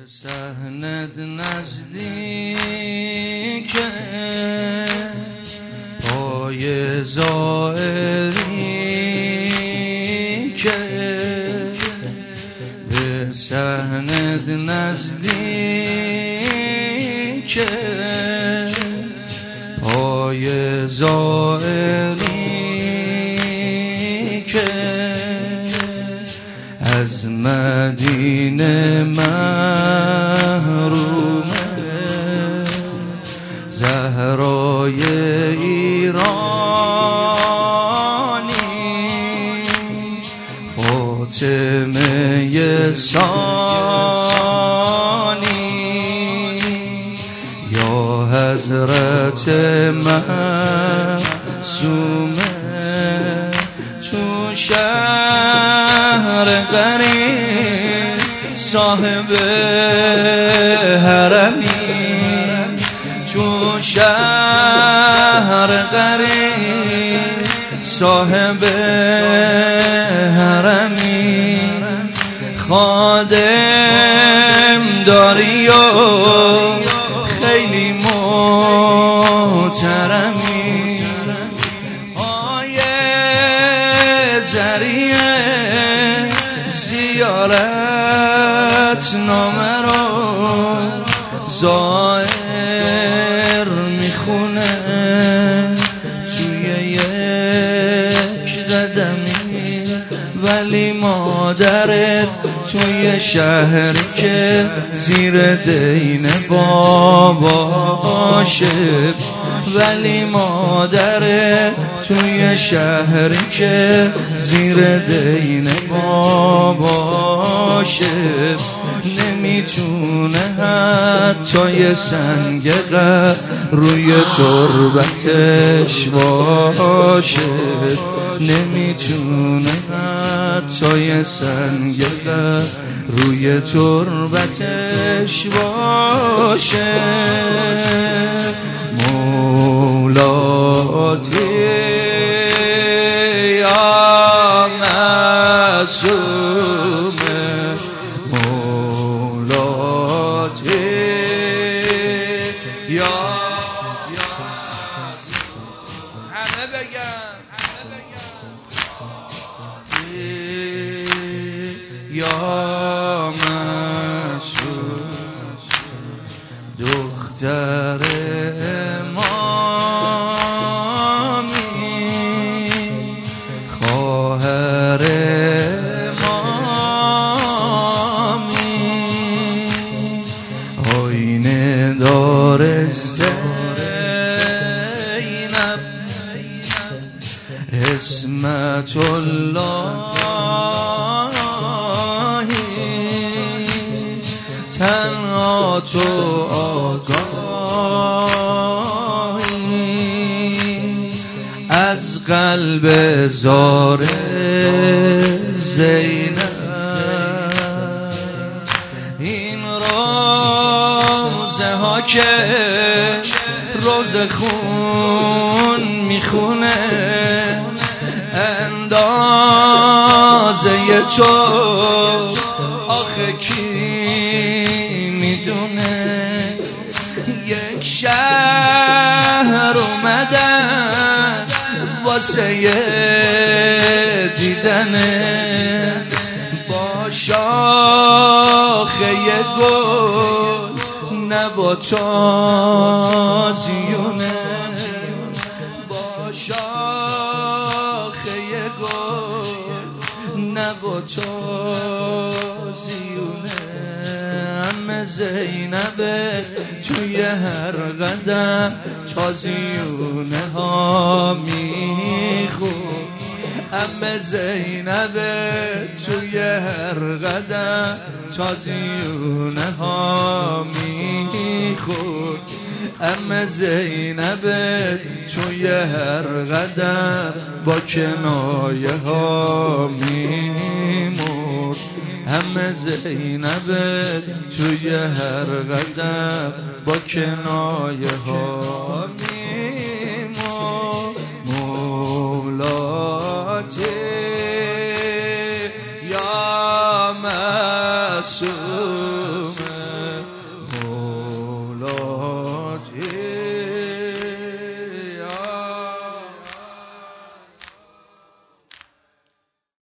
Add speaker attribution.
Speaker 1: صحنت نزدیکه پای زائری که به صحنت نزدیکه پای زائری که از مدینه محرومه زهرای ایرانی فاطمه ثانی یا حضرت معصومه تو شهر غریب صاحب حرمی تو شهر غریب صاحب حرمی خادم داری و خیلی محترمی ذریعه زیارت نامه رو زائر میخونه توی یک قدمی ولی مادرت توی شهری که زیر دین باباشه ولی مادرت توی شهری که زیر دین باباشه نمیتونه حتی یه سنگ قبر روی تربتش باشه نمیتونه حتی یه سنگ قبر روی تربتش باشه مولاتی یا معصومه مولاتی یا همه بگن یا معصوم دختر اسمت اللهی تنها تو آگاهی از قلب زار زینب این روزه ها که روزه خون میخونه اندازه تو آخه کی میدونه یک شهر اومدن واسه دیدنه با شاخه گل نباتازیونه با شاخه گل نباتازیونه همه زینبه توی هر قدم تازیونه ها میخون همه زینبه توی هر قدم تازیونه ها میخون همه زینبه توی هر قدم با کنایه ها میمرد همه زینبه توی هر قدم با کنایه ها